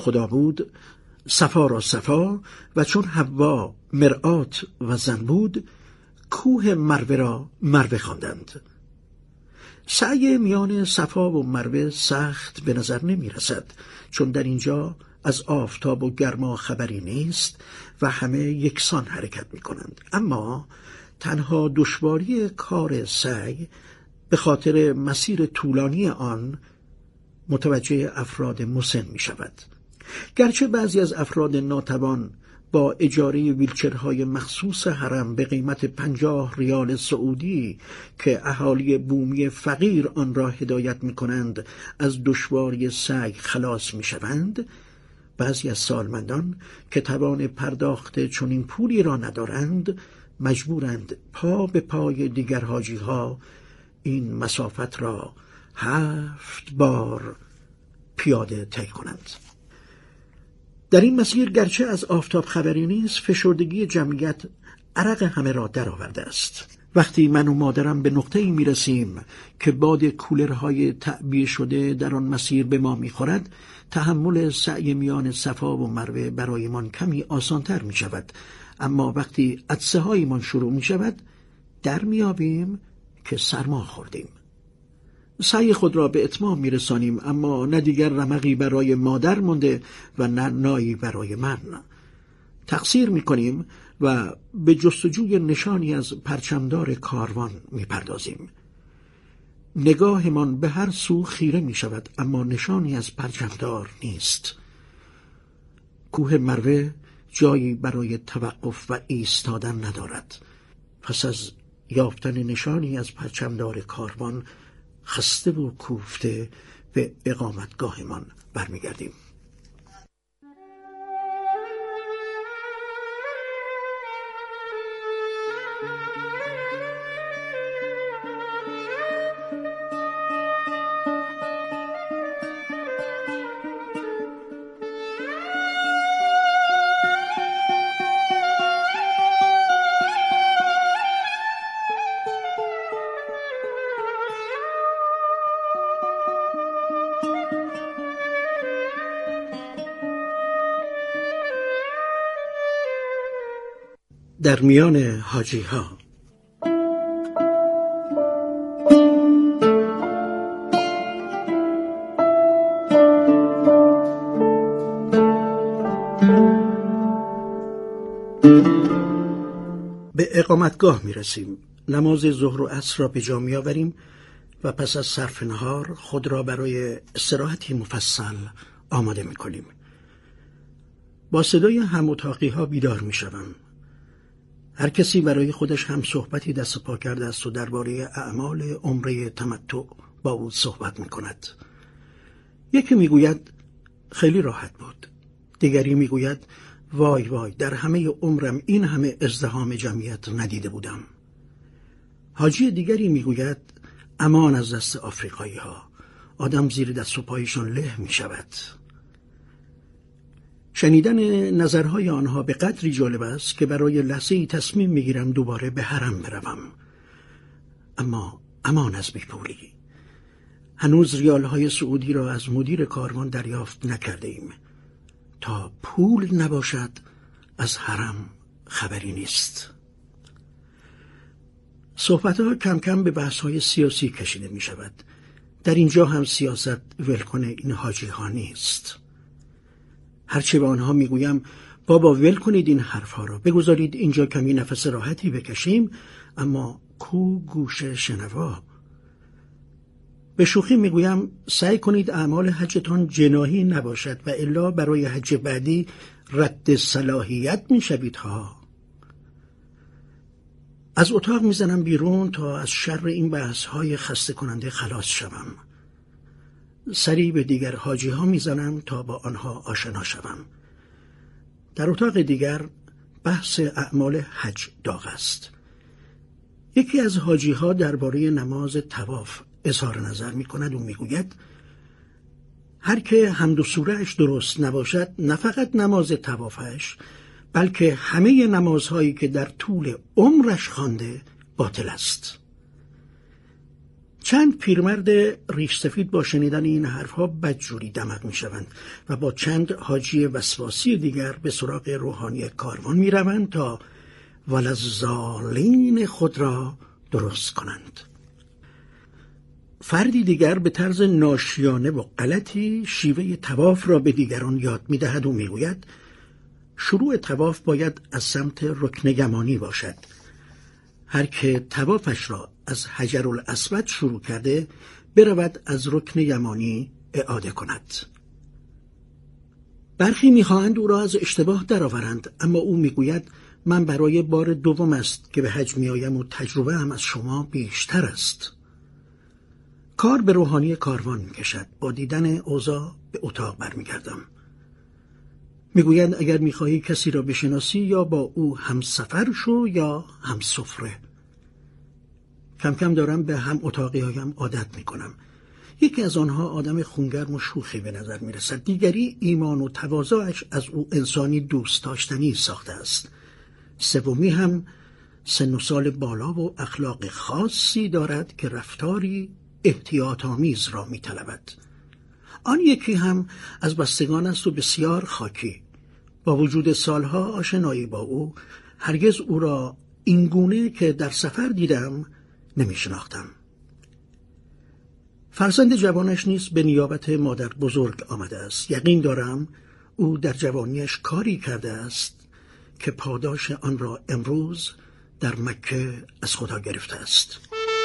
خدا بود صفا را صفا و چون حوا مرآت و زن بود کوه مروه را مروه خواندند. سعی میان صفا و مروه سخت به نظر نمی رسد، چون در اینجا از آفتاب و گرما خبری نیست و همه یکسان حرکت می کنند. اما تنها دشواری کار سعی به خاطر مسیر طولانی آن متوجه افراد مسن می شود. گرچه بعضی از افراد ناتوان با اجاره ویلچرهای مخصوص حرم به قیمت 50 ریال سعودی که اهالی بومی فقیر آن را هدایت می کنند از دشواری سعی خلاص می شوند، بعضی از سالمندان که توان پرداخت چنین پولی را ندارند مجبورند پا به پای دیگر حاجی ها این مسافت را 7 بار پیاده طی کنند. در این مسیر گرچه از آفتاب خبری نیست، فشردگی جمعیت عرق همه را درآورده است. وقتی من و مادرم به نقطه‌ای می‌رسیم که باد کولرهای تعبیه شده در آن مسیر به ما می‌خورد، تحمل سعی میان صفا و مروه برایمان کمی آسان‌تر می‌شود. اما وقتی عطسه‌هایمان شروع می‌شود، در می‌یابیم که سرما خوردیم. سعی خود را به اتمام می‌رسانیم، اما نه دیگر رمقی برای مادر مانده و نه نایی برای من. تقصیر می‌کنیم و به جستجوی نشانی از پرچمدار کاروان می‌پردازیم. نگاهمان به هر سو خیره می‌شود، اما نشانی از پرچمدار نیست. کوه مروه جایی برای توقف و ایستادن ندارد. پس از یافتن نشانی از پرچمدار کاروان خسته و کوفته به اقامتگاهمان برمیگردیم. در میان حاجی ها به اقامتگاه می رسیم. نماز ظهر و عصر را به جا می آوریم و پس از صرف نهار خود را برای استراحتی مفصل آماده می کنیم. با صدای هم اتاقی ها بیدار می شوم. هر کسی برای خودش هم صحبتی دست پا کرده است و درباره اعمال عمره تمتع با او صحبت می کند. یکی می گوید خیلی راحت بود. دیگری می گوید وای وای، در همه عمرم این همه ازدحام جمعیت ندیده بودم. حاجی دیگری می گوید امان از دست آفریقایی ها، آدم زیر دست و پایشان له می شود. شنیدن نظرهای آنها به قدری جالب است که برای لحظه‌ای تصمیم میگیرم دوباره به حرم بروم. اما امان از بیپولی. هنوز ریالهای سعودی را از مدیر کاروان دریافت نکرده ایم. تا پول نباشد از حرم خبری نیست. صحبتها کم کم به بحث‌های سیاسی کشیده می شود. در اینجا هم سیاست ولکن این حاجی ها نیست. هرچه به آنها میگویم بابا ول کنید این حرفها را، بگذارید اینجا کمی نفس راحتی بکشیم، اما کو گوش شنوا. به شوخی میگویم سعی کنید اعمال حجتان جناحی نباشد و الا برای حج بعدی رد صلاحیت میشوید ها. از اتاق میزنم بیرون تا از شر این بحث‌های خسته کننده خلاص شوم. سری به دیگر حاجی ها میزنم تا با آنها آشنا شوم. در اتاق دیگر بحث اعمال حج داغ است. یکی از حاجی ها درباره نماز طواف اظهار نظر می کند و می گوید هر که حمد و سوره‌اش درست نباشد، نه فقط نماز طوافش بلکه همه نمازهایی که در طول عمرش خوانده باطل است. چند پیرمرد ریش سفید با شنیدن این حرفها بدجوری دمق میشوند و با چند حاجی وسواسی دیگر به سراغ روحانی کاروان میروند تا ولضالین خود را درست کنند. فردی دیگر به طرز ناشیانه و غلطی شیوه طواف را به دیگران یاد می‌دهد و میگوید شروع طواف باید از سمت رکن یمانی باشد. هر که طوافش را از حجرالاسود شروع کرده برود از رکن یمانی اعاده کند. برخی می‌خواهند او را از اشتباه درآورند، اما او میگوید من برای بار دوم است که به حج میآیم و تجربه هم از شما بیشتر است. کار به روحانی کاروان میکشد. با دیدن اوضاع به اتاق برمیگردم. میگویند اگر میخواهی کسی را بشناسی یا با او هم سفر شو یا هم سفره. کم کم دارم به هم اتاقی هایم عادت میکنم. یکی از آنها آدم خونگرم و شوخی به نظر میرسد. دیگری ایمان و تواضعش از او انسانی دوست داشتنی ساخته است. سومی هم سن و سال بالا و اخلاق خاصی دارد که رفتاری احتیاط آمیز را می‌طلبد. آن یکی هم از بستگان است و بسیار خاکی. با وجود سالها آشنایی با او هرگز او را این گونه که در سفر دیدم نمی‌شناختم. فرزند جوانش نیز به نیابت مادر بزرگ آمده است. یقین دارم او در جوانیش کاری کرده است که پاداش آن را امروز در مکه از خدا گرفته است.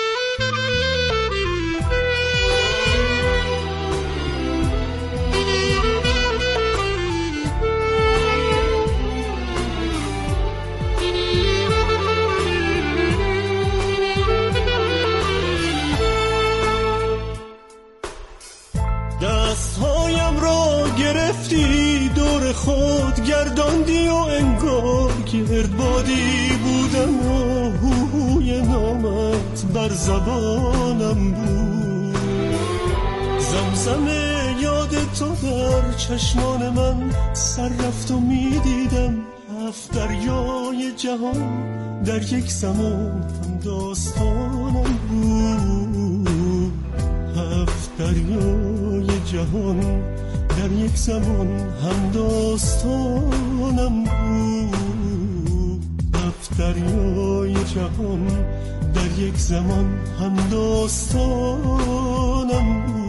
دستهایم را گرفتی دور خود گرداندی و انگار گردبادی بودم و هوی نامت بر زبانم بود. زمزم یاد تو در چشمان من سر رفت و میدیدم 7 دریای جهان در یک زمان هم داستانم بود. 7 دریای جهان در یک زمان هم داستانم بود. 7 دریای جهان در یک زمان هم داستانم بود.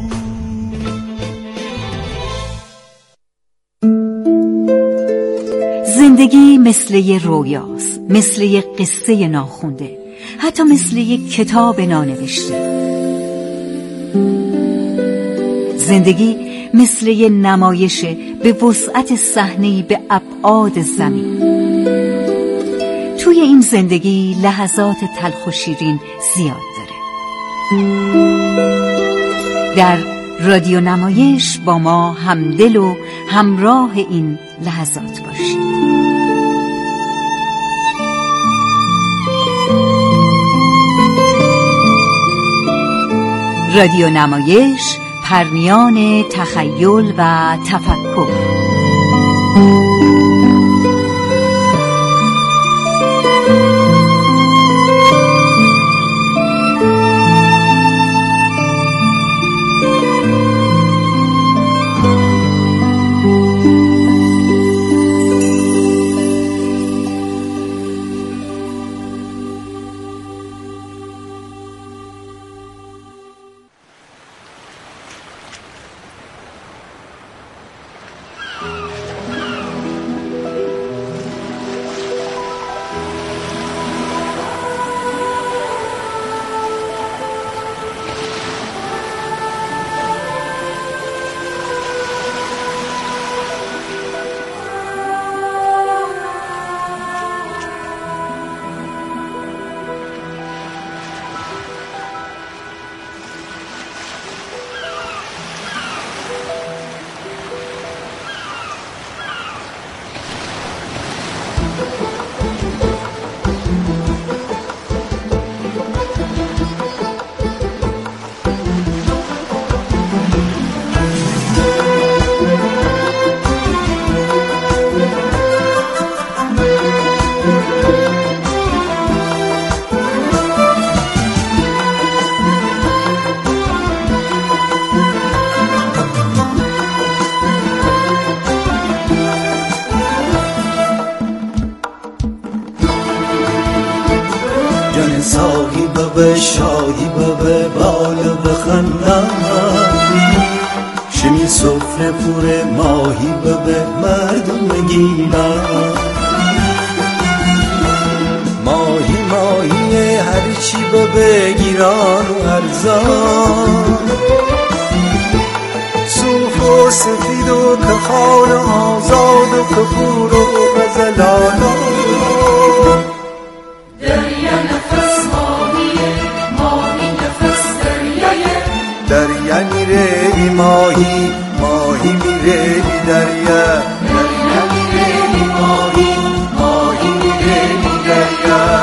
زندگی مثل یه رویاست، مثل یه قصه ناخونده، حتی مثل یه کتاب نانوشته. زندگی مثل یه نمایشه به وسعت صحنه‌ای به ابعاد زمین. توی این زندگی لحظات تلخ و شیرین زیاد داره. در رادیو نمایش با ما همدل و همراه این لحظات باشید. رادیو نمایش، پرمیان تخیل و تفکر. به شادی به بالا بخندم شمی سفره پور ماهی به مردم گیرم ماهی ماهی هرچی بگیران و ارزان صوف و سفید و کخال آزاد و کپور و غزلانا دریا نفس ماهیه ماهی نفس دریایه دریا میره بی ماهی ماهی میره بی دریا دریا میره بی ماهی ماهی میره بی دریا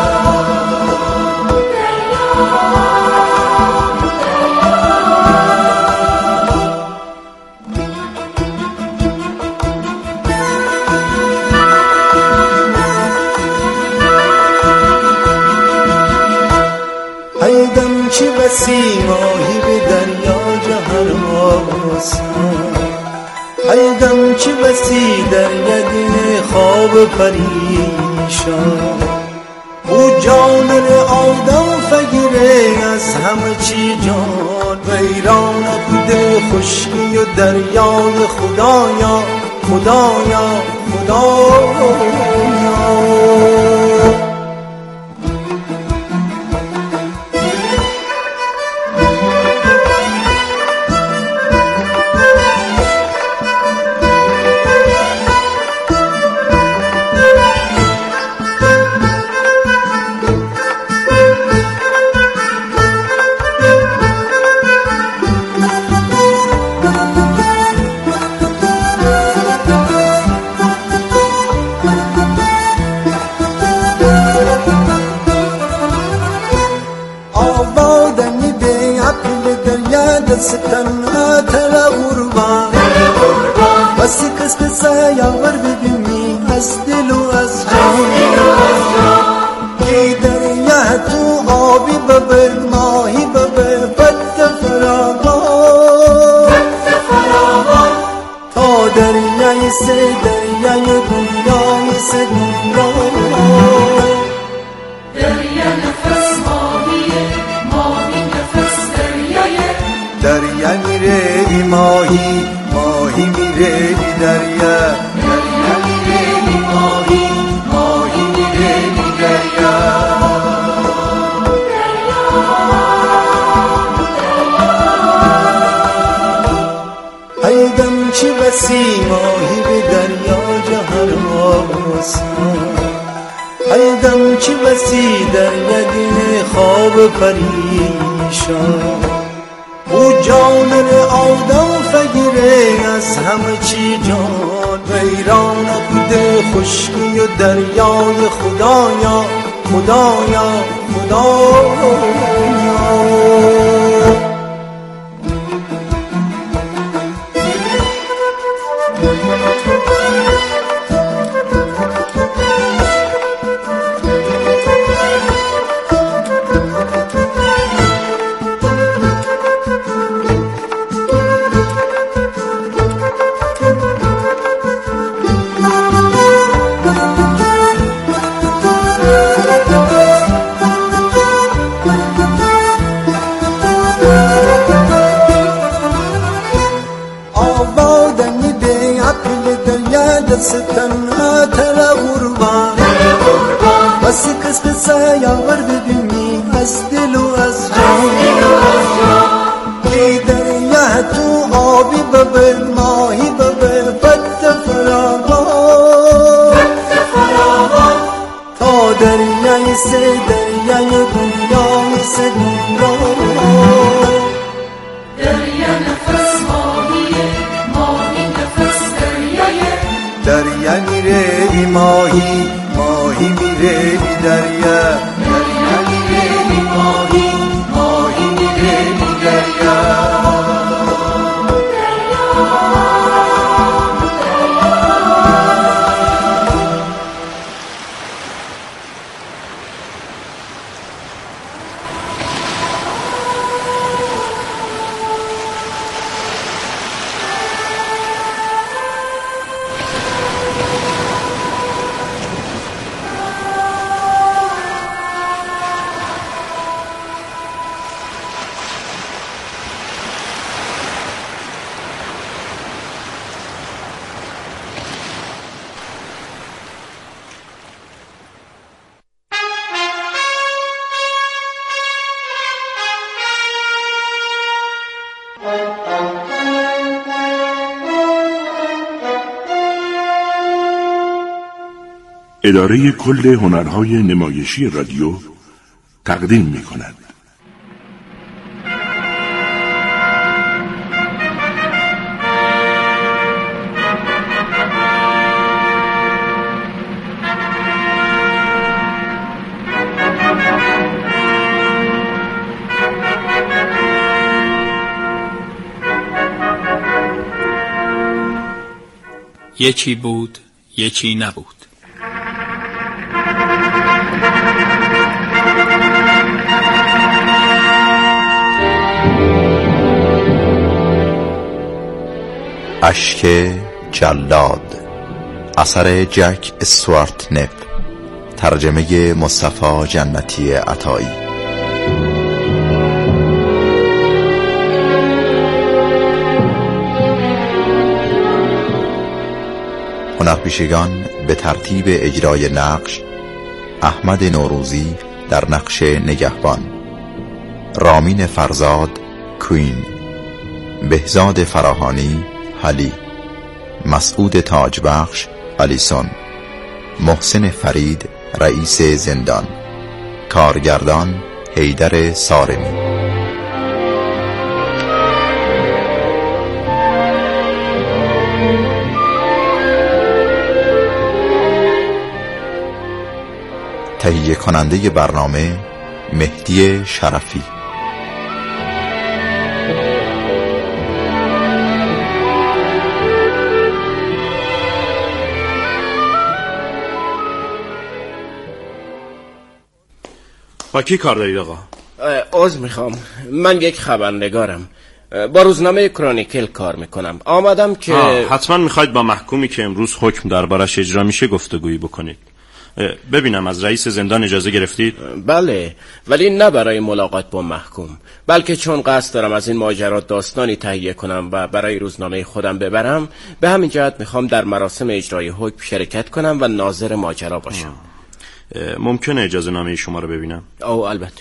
هیدم چی بسی ماهی به دریا جهر آسان هیدم چی بسی دریا دل خواب پریشان او جانر آدم فگیره از همه چی جان ویران بوده خشکی و دریای خدایا خدایا خدایا ستنها ترى غربان بس كس يا غرب بمي أسدل وأسجان كيدر يهتو آبي ببرد ماهي ببرد فت فراغان تا دریای سه دریای دنیای سه دنیای دریا نفس ماهیه ماهی نفس دریایه دریا میره بی ماهی ماهی میره بی دریا دریا میره بی ماهی ماهی میره بی دریا هیدم چی بسی ماهی به دریا جهر آسان هیدم چی بسی دریا دل خواب پریشان او جانر آدم فگیره از همه چی جان ویران بوده خشکی و دریای خدایا خدایا خدایا ستنها ترى غربان بس كس يا غرب بمي أسدل وأسجان كيدر يهتو آبي ببرد ماهي ببرد فت فراغان تا دریای سه دریای دنیای سه دنیای دریا نفس ماهیه ماهی نفس دریایه دریا میره بی ماهی ماهی میره بی دریا دریا میره بی ماهی ماهی میره بی دریا اداره کل هنرهای نمایشی رادیو تقدیم می‌کند. یکی بود، یکی نبود. اشک جلاد، اثر جک استوارت نپ، ترجمه مصطفی جنتی عطایی. هنرپیشگان به ترتیب اجرای نقش: احمد نوروزی در نقش نگهبان، رامین فرزاد کوین، بهزاد فراهانی هلی، مسعود تاجبخش آلیسون، محسن فرید رئیس زندان، کارگردان حیدر سارمی. تهیه کننده برنامه مهدی شرفی. با کی کار دارید آقا؟ عذر میخوام، من یک خبرنگارم، با روزنامه کرونیکل کار میکنم. آمدم که حتما میخواید با محکومی که امروز حکم دربارش اجرا میشه گفتگویی بکنید. ببینم از رئیس زندان اجازه گرفتید؟ بله، ولی نه برای ملاقات با محکوم، بلکه چون قصد دارم از این ماجرا داستانی تهیه کنم و برای روزنامه خودم ببرم، به همین جهت میخوام در مراسم اجرای حکم شرکت کنم و ناظر ماجرا باشم. ممکنه اجازه نامه شما رو ببینم؟ البته.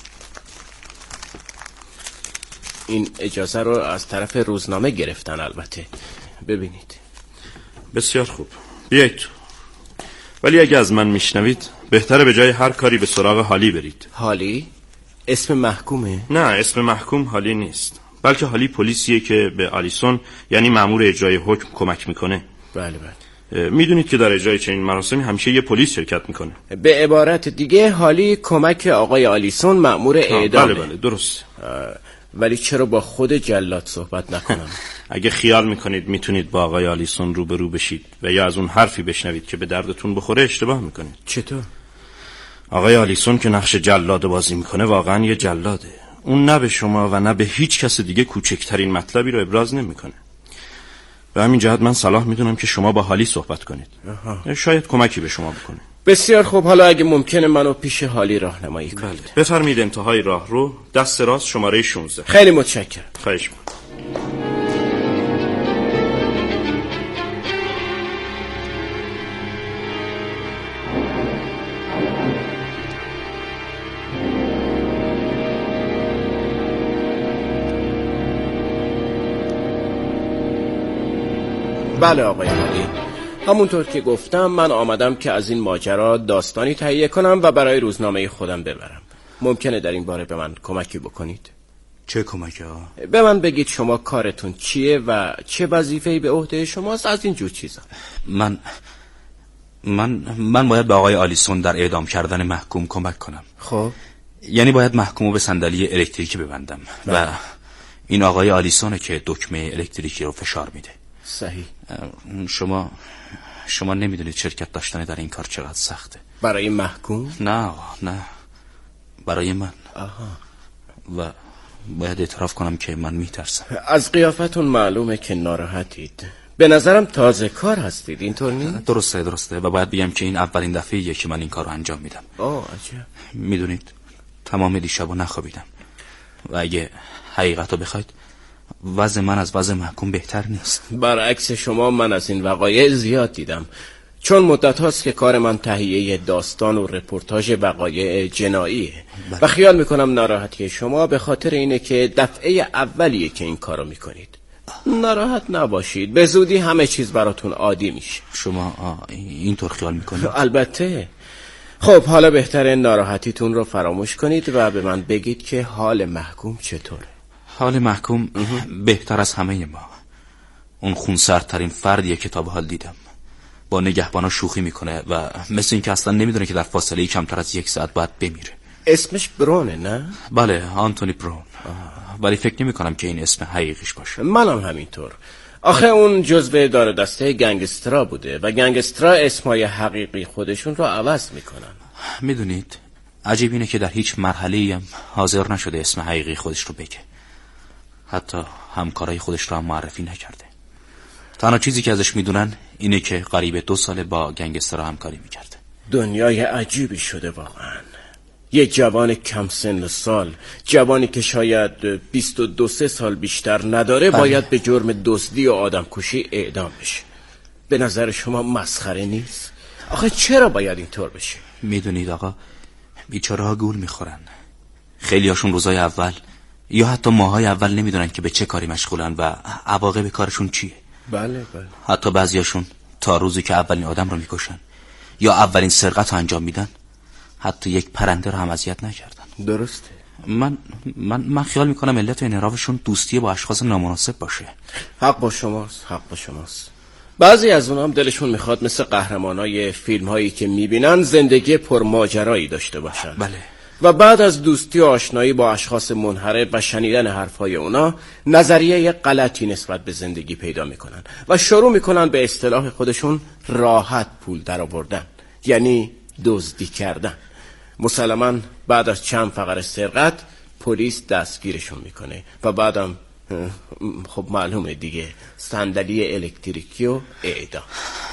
این اجازه رو از طرف روزنامه گرفتن. البته ببینید. بسیار خوب، بیایید. ولی اگه از من میشنوید بهتره به جای هر کاری به سراغ حالی برید. حالی؟ اسم محکومه؟ نه، اسم محکوم حالی نیست، بلکه حالی پلیسیه که به آلیسون یعنی مأمور اجرای حکم کمک میکنه. بله. میدونید که در اجرای چنین مراسمی همیشه یه پلیس شرکت میکنه. به عبارت دیگه حالی کمک آقای آلیسون مأمور اعدامه. بله درست. ولی چرا با خود جلاد صحبت نکنم؟ اگه خیال میکنید میتونید با آقای آلیسون روبرو بشید و یا از اون حرفی بشنوید که به دردتون بخوره اشتباه میکنید. چطور؟ آقای آلیسون که نقش جلاد بازی میکنه واقعا یه جلاده. اون نه به شما و نه به هیچ کس دیگه کوچکترین مطلبی رو ابراز نمیکنه. به همین جهت من صلاح میدونم که شما با حالی صحبت کنید. شاید کمکی به شما بکنه. بسیار خوب، حالا اگه ممکنه منو پیش حالی راهنمایی کنید. بله. بفرمایید انتهای راه رو دست راست شماره 16. خیلی متشکرم. خواهش می‌کنم. بله آقای حالی، همونطور که گفتم من آمدم که از این ماجرا داستانی تهیه کنم و برای روزنامه خودم ببرم. ممکنه در این باره به من کمکی بکنید؟ چه کمکی ها؟ به من بگید شما کارتون چیه و چه وظیفه‌ای به عهده شماست، از این جور چیزا. من باید به آقای آلیسون در اعدام کردن محکوم کمک کنم. خب یعنی باید محکومو به صندلی الکتریکی ببندم. و این آقای آلیسونه که دکمه الکتریکی رو فشار میده. صحیح. شما نمیدونید شرکت داشتن در این کار چقدر سخته. برای محکوم؟ نه برای من. و باید اعتراف کنم که من میترسم. از قیافتون معلومه که ناراحتید. به نظرم تازه کار هستید، اینطور نیست؟ درسته و باید بگم که این اولین دفعیه که من این کار رو انجام میدم. عجب. میدونید تمام دیشبو نخوابیدم و اگه حقیقت رو بخواید وضع من از وضع محکوم بهتر نیست. برعکس شما من از این وقایع زیاد دیدم، چون مدت هاست که کار من تهیه داستان و رپورتاژ وقایع جناییه. و خیال میکنم ناراحتی شما به خاطر اینه که دفعه اولیه که این کارو میکنید. ناراحت نباشید، به زودی همه چیز براتون عادی میشه. شما اینطور خیال میکنید؟ البته. خب حالا بهتره ناراحتیتون رو فراموش کنید و به من بگید که حال محکوم چطوره؟ حال محکوم بهتر از همه ما. اون خونسردترین فردیه که تا به حال دیدم. با نگهبانا شوخی میکنه و مثل این که اصلا نمیدونه که در فاصله کمتر از 1 ساعت باید بمیره. اسمش برونه نه؟ بله، آنتونی برون. ولی فکر نمی کنم که این اسم حقیقیش باشه. منم همینطور. آخه اون جزو دار دسته گنگسترا بوده و گنگسترا اسمای حقیقی خودشون رو عوض میکنن. میدونید عجیب اینه که در هیچ مرحله‌ای هم حاضر نشده اسم حقیقی خودش رو بگه. حتی همکارای خودش رو هم معرفی نکرده. تنها چیزی که ازش میدونن اینه که قریب 2 سال با گنگسترا همکاری میکرده. دنیای عجیبی شده واقعا. یه جوان کم سن و سال، جوانی که شاید 22-23 سال بیشتر نداره، باید به جرم دزدی و آدمکشی اعدام بشه. به نظر شما مسخره نیست؟ آخه چرا باید اینطور بشه؟ میدونید آقا، بیچاره ها گول میخورن. خیلی هاشون روزای اول یا حتی ماهای اول نمیدونن که به چه کاری مشغولن و عواقب کارشون چیه. بله. حتی بعضیاشون تا روزی که اولین آدم رو میکشن یا اولین سرقت رو انجام میدن حتی یک پرنده رو هم اذیت نکردن. درسته. من خیال میکنم علت انحرافشون دوستی با اشخاص نامناسب باشه. حق با شماست. بعضی از اونها هم دلشون میخواد مثل قهرمانای فیلم هایی که میبینن زندگی پرماجرایی داشته باشن. بله. و بعد از دوستی و آشنایی با اشخاص منحرف و شنیدن حرفای اونا نظریه غلطی نسبت به زندگی پیدا میکنن و شروع میکنن به اصطلاح خودشون راحت پول در آوردن، یعنی دزدی کردن. مسلماً بعد از چند فقره سرقت پلیس دستگیرشون میکنه و بعدم خب معلومه دیگه، صندلی الکتریکی و اعدام.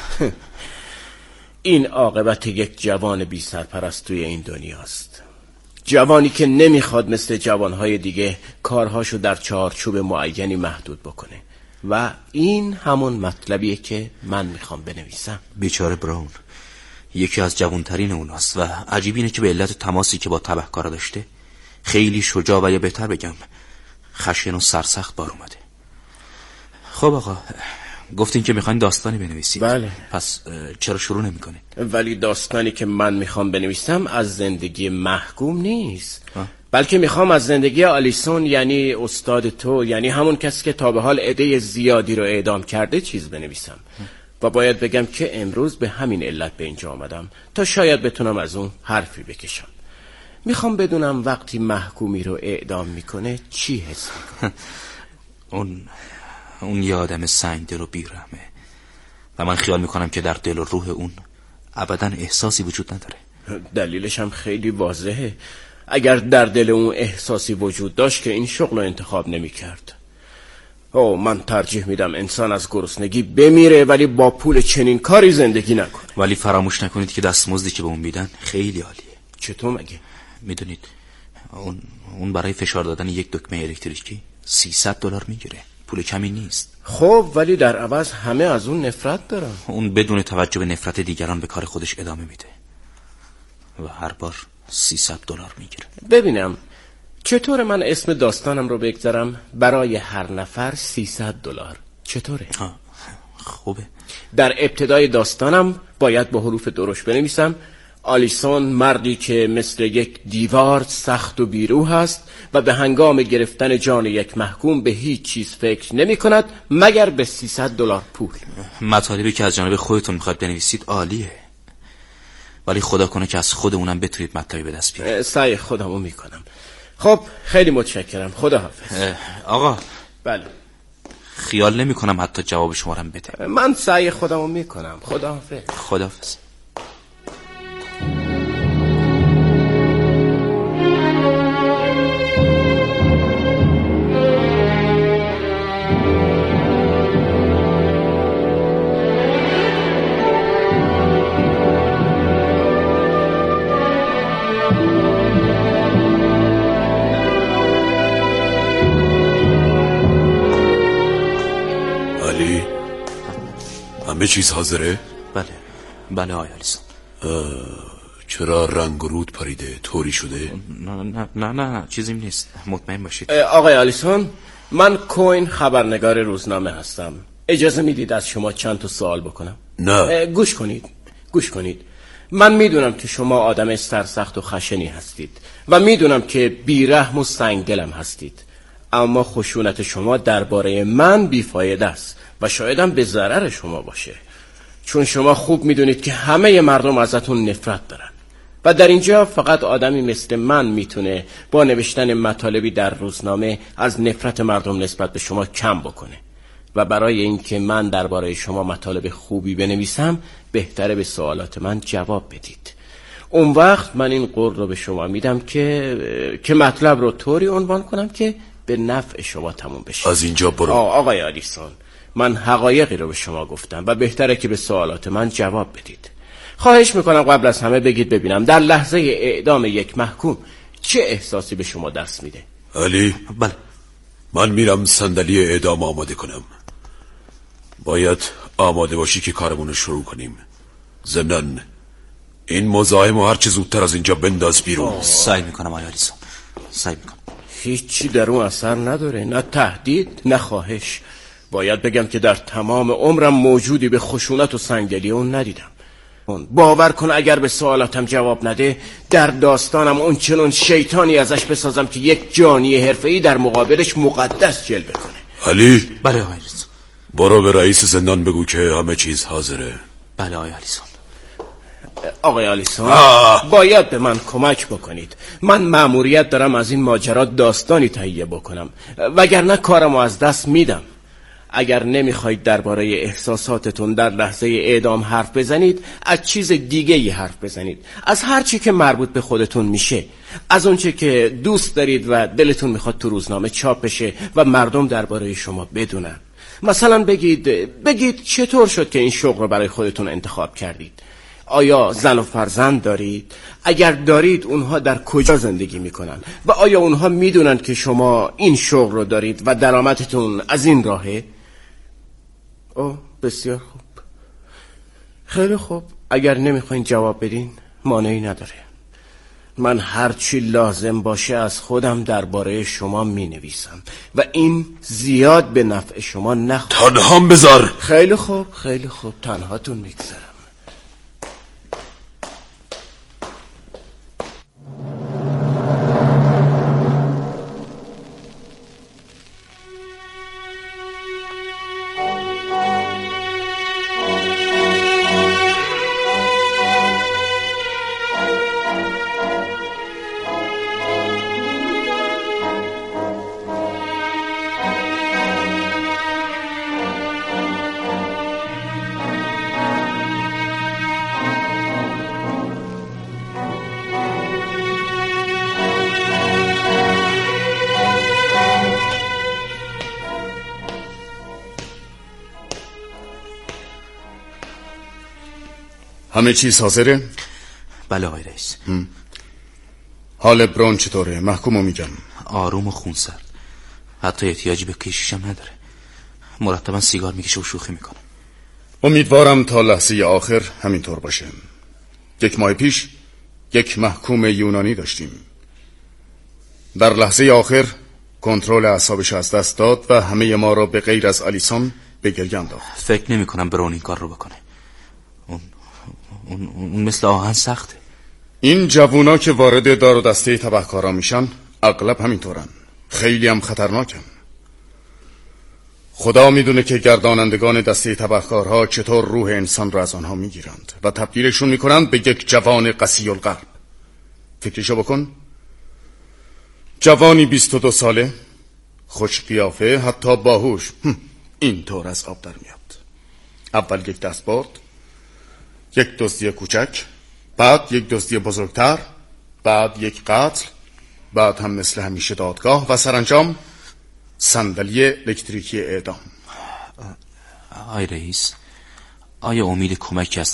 این عاقبت یک جوان بی سرپرستوی این دنیاست. جوانی که نمیخواد مثل جوانهای دیگه کارهاشو در چارچوب معینی محدود بکنه و این همون مطلبیه که من میخوام بنویسم. بیچاره براون یکی از جوانترین اوناست و عجیب اینه که به علت تماسی که با تبهکارا داشته خیلی شجاع و یا بهتر بگم خشن و سرسخت بار اومده. خب آقا، گفتین که میخواین داستانی بنویسید. بله. پس چرا شروع نمیکنید؟ ولی داستانی که من میخوام بنویسم از زندگی محکوم نیست، بلکه میخوام از زندگی آلیسون، یعنی استاد تو، یعنی همون کسی که تا به حال عده زیادی رو اعدام کرده چیز بنویسم. و باید بگم که امروز به همین علت به اینجا آمدم تا شاید بتونم از اون حرفی بکشم. میخوام بدونم وقتی محکومی رو اعدام میکنه چی حس میکنه. اون یه آدم سنگدل و بیرحمه و من خیال میکنم که در دل و روح اون ابداً احساسی وجود نداره. دلیلش هم خیلی واضحه. اگر در دل اون احساسی وجود داشت که این شغل رو انتخاب نمیکرد. من ترجیح میدم انسان از گرسنگی بمیره ولی با پول چنین کاری زندگی نکنه. ولی فراموش نکنید که دستمزدی که به اون میدن خیلی عالیه. چطور مگه؟ میدونید اون برای فشار دادن یک دکمه الکتریکی $300 میگیره. پول کمی نیست. خب ولی در عوض همه از اون نفرت دارن. اون بدون توجه به نفرت دیگران به کار خودش ادامه میده و هر بار $300 میگیره. ببینم چطور من اسم داستانم رو بگذارم برای هر نفر $300. چطوره؟ خوبه. در ابتدای داستانم باید با حروف درشت بنویسم آلیسون مردی که مثل یک دیوار سخت و بیروح است و به هنگام گرفتن جان یک محکوم به هیچ چیز فکر نمی کند مگر به $300 پول. مطالبی که از جانب خودتون میخواید بنویسید عالیه، ولی خدا کنه که از خودمونم بتونید مطلبی به دست بیارید. سعی خودمو میکنم. خب خیلی متشکرم. خدا حافظ. آقا. بله. خیال نمی کنم حتی جواب شما رو بده. من سعی خودمو میکنم. خدا حافظ. خدا حافظ. همه چیز حاضره؟ بله آقای آلیسون. چرا رنگ و رود پریده؟ طوری شده؟ نه چیزی نیست، مطمئن باشید. آقای آلیسون من کوین خبرنگار روزنامه هستم. اجازه میدید از شما چند تا سوال بکنم؟ نه. گوش کنید. من میدونم که شما آدم سرسخت و خشنی هستید و میدونم که بیرحم و سنگدلم هستید، اما خشونت شما درباره من بیفایده است و شایدم به ضرر شما باشه، چون شما خوب میدونید که همه مردم ازتون نفرت دارن و در اینجا فقط آدمی مثل من میتونه با نوشتن مطالبی در روزنامه از نفرت مردم نسبت به شما کم بکنه. و برای اینکه من درباره شما مطالب خوبی بنویسم بهتره به سوالات من جواب بدید. اون وقت من این قول رو به شما میدم که مطلب رو طوری عنوان کنم که به نفع شما تموم بشه. از اینجا برو. آقای آلیسون، من حقایقی رو به شما گفتم و بهتره که به سوالات من جواب بدید. خواهش میکنم قبل از همه بگید ببینم در لحظه اعدام یک محکوم چه احساسی به شما دست میده؟ علی؟ بله. من میرم صندلی اعدام آماده کنم. باید آماده باشی که کارمون رو شروع کنیم. ضمناً این مزاحم و هرچه زودتر از اینجا بنداز بیرون. سعی میکنم آقای آلیسون، سعی میکنم. هیچی در اون اثر نداره، نه تهدید نه خواهش. باید بگم که در تمام عمرم موجودی به خشونت و سنگدلی اون ندیدم. باور کن اگر به سوالاتم جواب نده در داستانم اون چنون شیطانی ازش بسازم که یک جانی حرفه‌ای در مقابلش مقدس جلوه کنه. علی؟ بله آقای آلیسون. برو به رئیس زندان بگو که همه چیز حاضره. بله آقای آلیسون. آقای آلیسون باید به من کمک بکنید. من مأموریت دارم از این ماجرا داستانی تهیه بکنم، وگرنه کارمو از دست میدم. اگر نمیخواید درباره احساساتتون در لحظه اعدام حرف بزنید، از چیز دیگه‌ای حرف بزنید، از هر چی که مربوط به خودتون میشه، از اون چی که دوست دارید و دلتون میخواد تو روزنامه چاپ بشه و مردم درباره شما بدونن. مثلا بگید چطور شد که این شغل رو برای خودتون انتخاب کردید؟ آیا زن و فرزند دارید؟ اگر دارید اونها در کجا زندگی میکنن؟ و آیا اونها میدونن که شما این شغل رو دارید و درآمدتون از این راهه؟ بسیار خوب. خیلی خوب. اگر نمیخواین جواب بدین مانعی نداره. من هر چی لازم باشه از خودم درباره شما مینویسم و این زیاد به نفع شما نخواهد. تنها بذار. خیلی خوب تنهاتون میگذارم. همه چیز حاضره؟ بله آقای رئیس. حال برون چطوره؟ محکومو میگم. آروم و خونسرد، حتی احتیاجی به کشیشم نداره. مرتبا سیگار میکشه و شوخی میکنه. امیدوارم تا لحظه آخر همینطور باشه. 1 ماه پیش یک محکوم یونانی داشتیم. در لحظه آخر کنترل اعصابش از دست داد و همه ما را به غیر از آلیسون به گریه انداخت. فکر نمی کنم برون این کار رو بکنه. اون مثل آهن سخته. این جوونا که وارد دار و دسته تبهکارا میشن اغلب همینطورن. خیلی هم خطرناکن. خدا میدونه که گردانندگان دسته تبهکارها چطور روح انسان را از آنها میگیرند و تبدیلشون میکنند به یک جوان قسی القلب. فکرشو بکن. جوانی 22 ساله، خوش قیافه، حتی باهوش، اینطور از آب در میاد. اول یک دستبرد، یک دزدی کوچک، بعد یک دزدی بزرگتر، بعد یک قتل، بعد هم مثل همیشه دادگاه و سرانجام صندلی الکتریکی اعدام. آقای رئیس، آیا امید کمکی از